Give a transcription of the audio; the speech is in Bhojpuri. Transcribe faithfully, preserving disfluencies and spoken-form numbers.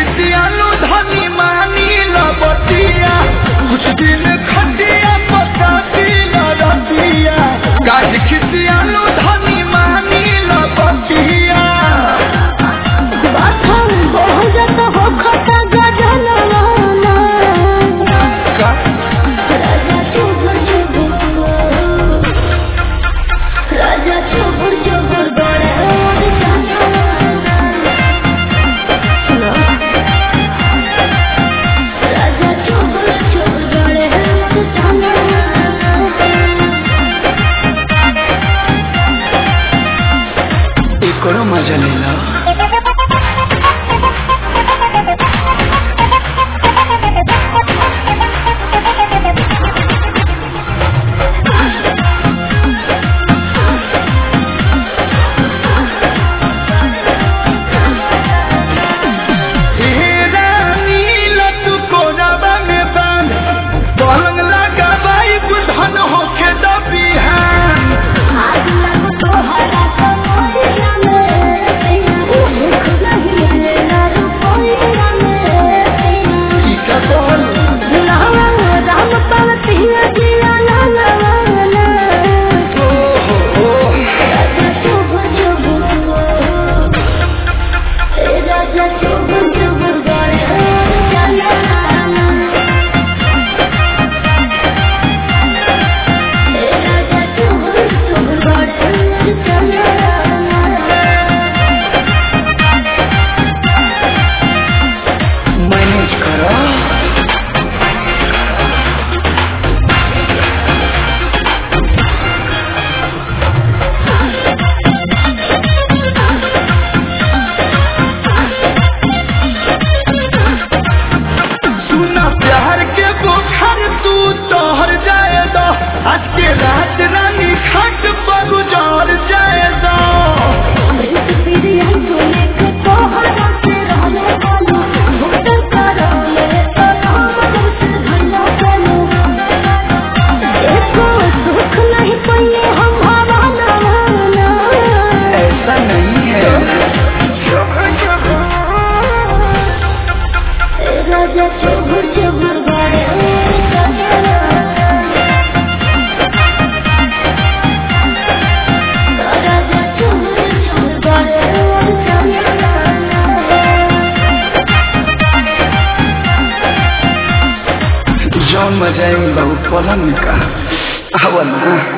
खिसियालू धनी मानी लबतिया कुछ दिन खटिया पकाती लड़तिया काज खिसियालू धनी मानी लबतिया बाथम बहुत हो खता गजनवाना राजा चुबुर चुबुर राजा चुबुर चुबुर बड़े राजा चुबुर चुबुर बड़े एकरो मजा लेला आज के रात रानी खट पर उजाड़ जाएगा ऐसा नहीं है राजा चुबुर चुबुर बड़े जौन मजा बहुत पलंग का आवल ना।